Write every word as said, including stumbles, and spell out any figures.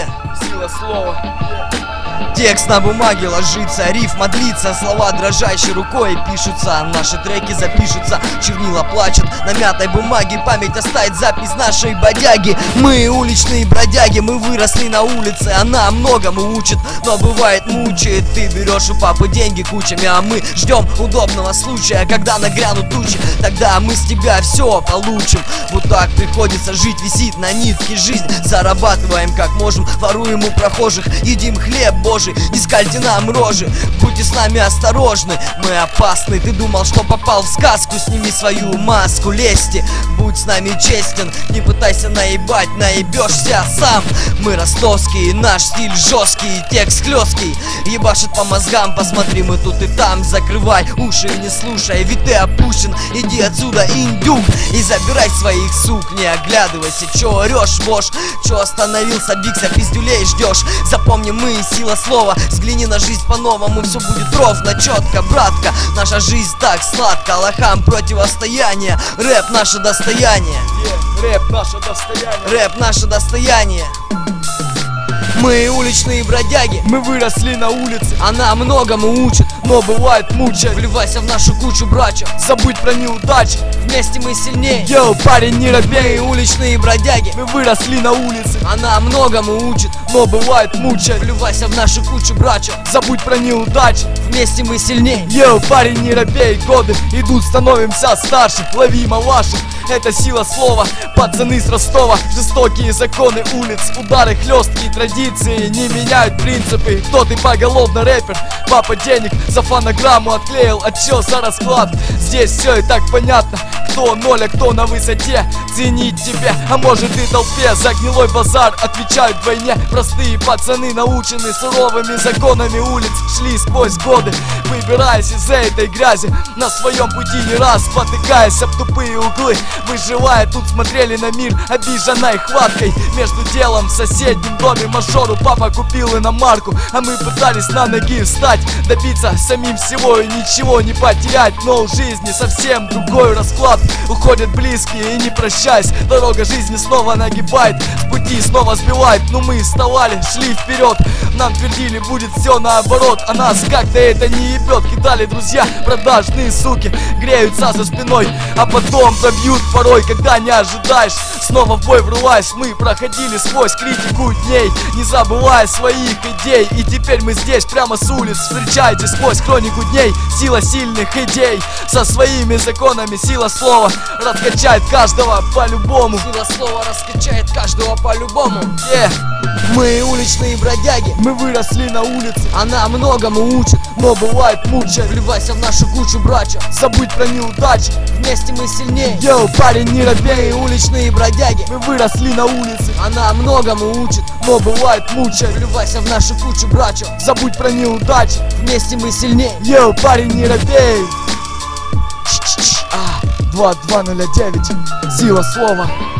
Yeah, сила слова. Текст на бумаге ложится, рифма длится, слова дрожащей рукой пишутся, наши треки запишутся, чернила плачут на мятой бумаге, память оставит запись нашей бодяги. Мы уличные бродяги, мы выросли на улице, она многому учит, но бывает мучает. Ты берешь у папы деньги кучами, а мы ждем удобного случая, когда нагрянут тучи, тогда мы с тебя все получим. Вот так приходится жить, висит на нитке жизнь, зарабатываем как можем, воруем у прохожих, едим хлеб божий. Не скальте нам рожи, будьте с нами осторожны, мы опасны. Ты думал, что попал в сказку, сними свою маску лести, будь с нами честен, не пытайся наебать, наебешься сам. Мы ростовские, наш стиль жесткий, текст хлесткий, ебашит по мозгам, посмотри, мы тут и там. Закрывай уши и не слушай, ведь ты опущен, иди отсюда, индюк, и забирай своих сук, не оглядывайся. Чё орёшь, вошь, чё остановился, бикса, пиздюлей ждешь. Запомни, мы сила слова, взгляни на жизнь по-новому, все будет ровно, четко, братка. Наша жизнь так сладко, лохам противостояние, рэп наше достояние. Yeah, рэп наше достояние. Рэп наше достояние. Мы уличные бродяги, мы выросли на улице, она многому учит, но бывает мучает. Вливайся в нашу кучу, братья, забудь про неудачи, вместе мы сильнее. Йоу, парень, не робей. Мы уличные бродяги, мы выросли на улице, она многому учит, но бывает мучает. Вливайся в нашу кучу, братья, забудь про неудачи, вместе мы сильнее. Йоу, парень, не робей. Годы идут, становимся старше, лови малашек, это сила слова. Пацаны с Ростова, жестокие законы улиц, удары хлесткие, традиции не меняют принципы. Кто ты, поголовно рэпер? Папа денег за фонограмму отклеил, а чё за расклад? Здесь все и так понятно, кто ноль, а кто на высоте. Ценить тебя, а может и толпе. За гнилой базар отвечают вдвойне. Простые пацаны научены суровыми законами улиц, шли сквозь годы, выбираясь из этой грязи. На своем пути не раз спотыкаясь об тупые углы, выживая тут смотрели на мир обиженной хваткой. Между делом в соседнем доме мажору папа купил иномарку, а мы пытались на ноги встать, добиться самим всего и ничего не потерять. Но у жизни совсем другой расклад, уходят близкие и не прощаясь, дорога жизни снова нагибает, с пути снова сбивает. Но мы вставали, шли вперед, нам твердили, будет все наоборот, а нас как-то это не ебет. Кидали друзья, продажные суки, греются за спиной, а потом добьют порой, когда не ожидаешь. Снова в бой врываясь, мы проходили сквозь критику дней, не забывая своих идей. И теперь мы здесь прямо с улиц, встречайте сквозь хронику дней. Сила сильных идей, со своими законами сила слова раскачает каждого по-любому. Сила слова раскачает каждого по-любому. Yeah. Мы уличные бродяги, мы выросли на улице, она многому учит, но бывает мучает. Вливайся в нашу кучу, братья, забудь про неудачи, вместе мы сильнее. Йоу, парень, не робей. Мы уличные бродяги, мы выросли на улице, она многому учит, но бывает мучает. Вливайся в нашу кучу, братья, забудь про неудачи, вместе мы сильнее. Йоу, парень, не робей. Два два ноль девять, сила слова.